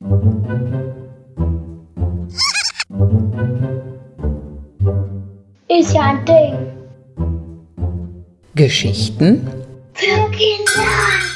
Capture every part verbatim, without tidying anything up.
Ist ja ein Ding. Geschichten Für Kinder.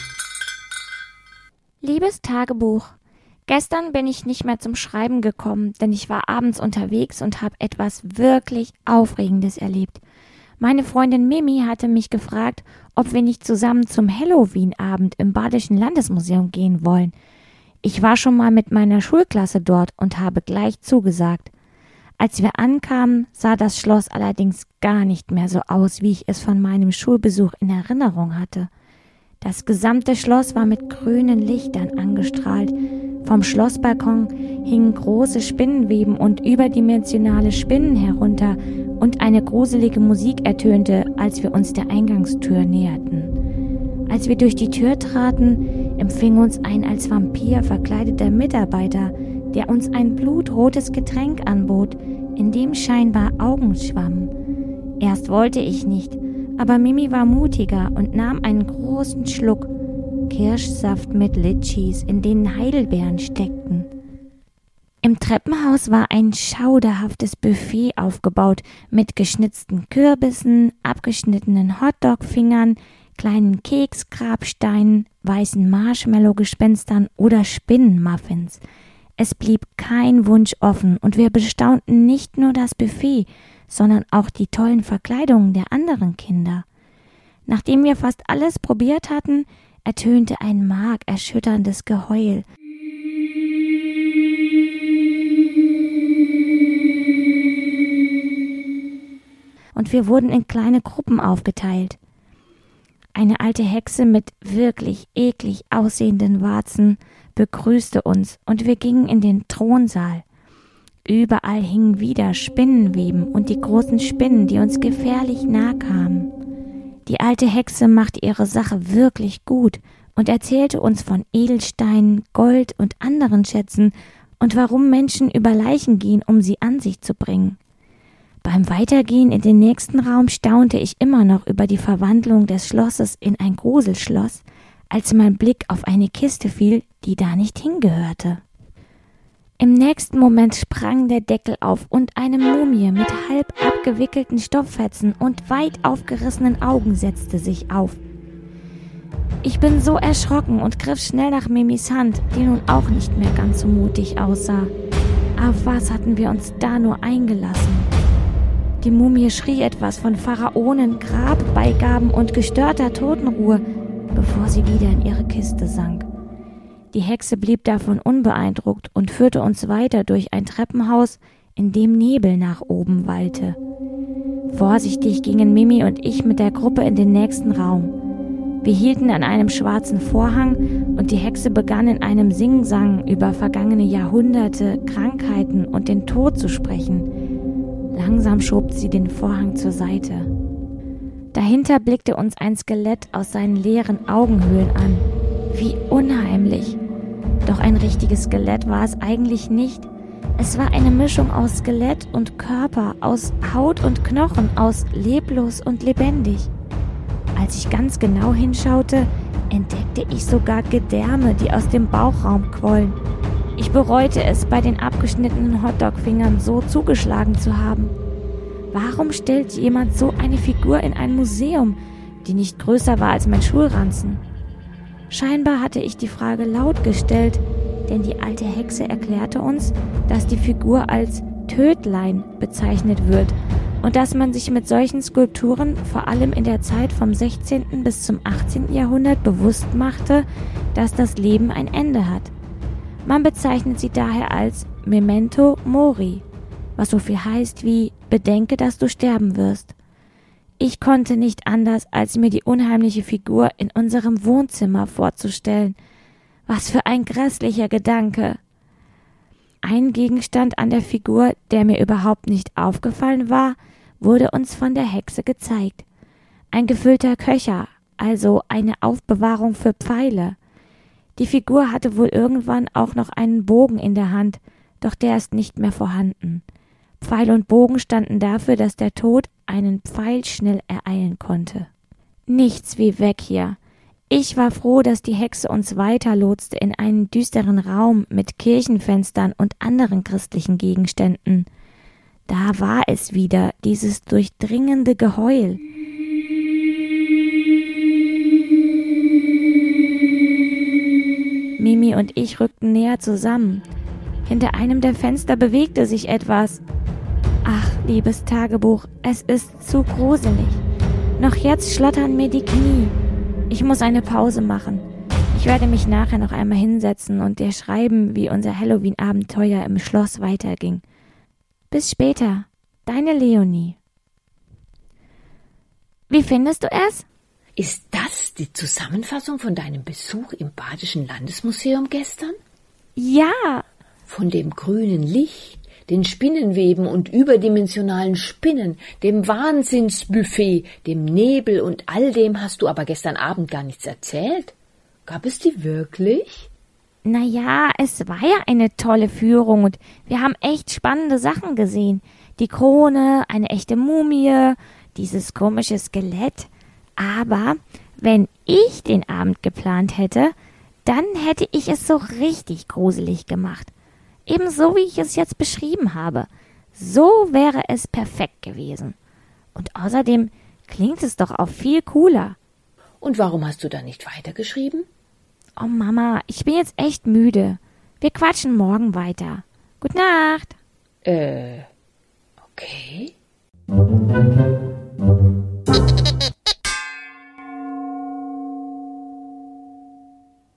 Liebes Tagebuch, gestern bin ich nicht mehr zum Schreiben gekommen, denn ich war abends unterwegs und habe etwas wirklich Aufregendes erlebt. Meine Freundin Mimi hatte mich gefragt, ob wir nicht zusammen zum Halloween-Abend im Badischen Landesmuseum gehen wollen. Ich war schon mal mit meiner Schulklasse dort und habe gleich zugesagt. Als wir ankamen, sah das Schloss allerdings gar nicht mehr so aus, wie ich es von meinem Schulbesuch in Erinnerung hatte. Das gesamte Schloss war mit grünen Lichtern angestrahlt. Vom Schlossbalkon hingen große Spinnenweben und überdimensionale Spinnen herunter und eine gruselige Musik ertönte, als wir uns der Eingangstür näherten. Als wir durch die Tür traten, empfing uns ein als Vampir verkleideter Mitarbeiter, der uns ein blutrotes Getränk anbot, in dem scheinbar Augen schwammen. Erst wollte ich nicht, aber Mimi war mutiger und nahm einen großen Schluck Kirschsaft mit Litschis, in denen Heidelbeeren steckten. Im Treppenhaus war ein schauderhaftes Buffet aufgebaut mit geschnitzten Kürbissen, abgeschnittenen Hotdog-Fingern, kleinen Keksgrabsteinen, weißen Marshmallow-Gespenstern oder Spinnenmuffins. Es blieb kein Wunsch offen und wir bestaunten nicht nur das Buffet, sondern auch die tollen Verkleidungen der anderen Kinder. Nachdem wir fast alles probiert hatten, ertönte ein markerschütterndes Geheul. Und wir wurden in kleine Gruppen aufgeteilt. Eine alte Hexe mit wirklich eklig aussehenden Warzen begrüßte uns und wir gingen in den Thronsaal. Überall hingen wieder Spinnenweben und die großen Spinnen, die uns gefährlich nahe kamen. Die alte Hexe machte ihre Sache wirklich gut und erzählte uns von Edelsteinen, Gold und anderen Schätzen und warum Menschen über Leichen gehen, um sie an sich zu bringen. Beim Weitergehen in den nächsten Raum staunte ich immer noch über die Verwandlung des Schlosses in ein Gruselschloss, als mein Blick auf eine Kiste fiel, die da nicht hingehörte. Im nächsten Moment sprang der Deckel auf und eine Mumie mit halb abgewickelten Stofffetzen und weit aufgerissenen Augen setzte sich auf. Ich bin so erschrocken und griff schnell nach Mimis Hand, die nun auch nicht mehr ganz so mutig aussah. Auf was hatten wir uns da nur eingelassen? Die Mumie schrie etwas von Pharaonen, Grabbeigaben und gestörter Totenruhe, bevor sie wieder in ihre Kiste sank. Die Hexe blieb davon unbeeindruckt und führte uns weiter durch ein Treppenhaus, in dem Nebel nach oben wallte. Vorsichtig gingen Mimi und ich mit der Gruppe in den nächsten Raum. Wir hielten an einem schwarzen Vorhang und die Hexe begann in einem Singsang über vergangene Jahrhunderte, Krankheiten und den Tod zu sprechen. Langsam schob sie den Vorhang zur Seite. Dahinter blickte uns ein Skelett aus seinen leeren Augenhöhlen an. Wie unheimlich. Doch ein richtiges Skelett war es eigentlich nicht. Es war eine Mischung aus Skelett und Körper, aus Haut und Knochen, aus leblos und lebendig. Als ich ganz genau hinschaute, entdeckte ich sogar Gedärme, die aus dem Bauchraum quollen. Ich bereute es, bei den abgeschnittenen Hotdog-Fingern so zugeschlagen zu haben. Warum stellt jemand so eine Figur in ein Museum, die nicht größer war als mein Schulranzen? Scheinbar hatte ich die Frage laut gestellt, denn die alte Hexe erklärte uns, dass die Figur als Tödlein bezeichnet wird und dass man sich mit solchen Skulpturen vor allem in der Zeit vom sechzehnten bis zum achtzehnten Jahrhundert bewusst machte, dass das Leben ein Ende hat. Man bezeichnet sie daher als Memento Mori, was so viel heißt wie Bedenke, dass du sterben wirst. Ich konnte nicht anders, als mir die unheimliche Figur in unserem Wohnzimmer vorzustellen. Was für ein grässlicher Gedanke. Ein Gegenstand an der Figur, der mir überhaupt nicht aufgefallen war, wurde uns von der Hexe gezeigt. Ein gefüllter Köcher, also eine Aufbewahrung für Pfeile. Die Figur hatte wohl irgendwann auch noch einen Bogen in der Hand, doch der ist nicht mehr vorhanden. Pfeil und Bogen standen dafür, dass der Tod einen Pfeil schnell ereilen konnte. Nichts wie weg hier. Ich war froh, dass die Hexe uns weiterlotste in einen düsteren Raum mit Kirchenfenstern und anderen christlichen Gegenständen. Da war es wieder, dieses durchdringende Geheul. Mimi und ich rückten näher zusammen. Hinter einem der Fenster bewegte sich etwas. Ach, liebes Tagebuch, es ist zu gruselig. Noch jetzt schlottern mir die Knie. Ich muss eine Pause machen. Ich werde mich nachher noch einmal hinsetzen und dir schreiben, wie unser Halloween-Abenteuer im Schloss weiterging. Bis später, deine Leonie. Wie findest du es? Ist das die Zusammenfassung von deinem Besuch im Badischen Landesmuseum gestern? Ja. Von dem grünen Licht, den Spinnenweben und überdimensionalen Spinnen, dem Wahnsinnsbuffet, dem Nebel und all dem hast du aber gestern Abend gar nichts erzählt. Gab es die wirklich? Na ja, es war ja eine tolle Führung und wir haben echt spannende Sachen gesehen. Die Krone, eine echte Mumie, dieses komische Skelett. Aber wenn ich den Abend geplant hätte, dann hätte ich es so richtig gruselig gemacht. Ebenso wie ich es jetzt beschrieben habe. So wäre es perfekt gewesen. Und außerdem klingt es doch auch viel cooler. Und warum hast du da nicht weitergeschrieben? Oh Mama, ich bin jetzt echt müde. Wir quatschen morgen weiter. Gute Nacht. Äh, okay.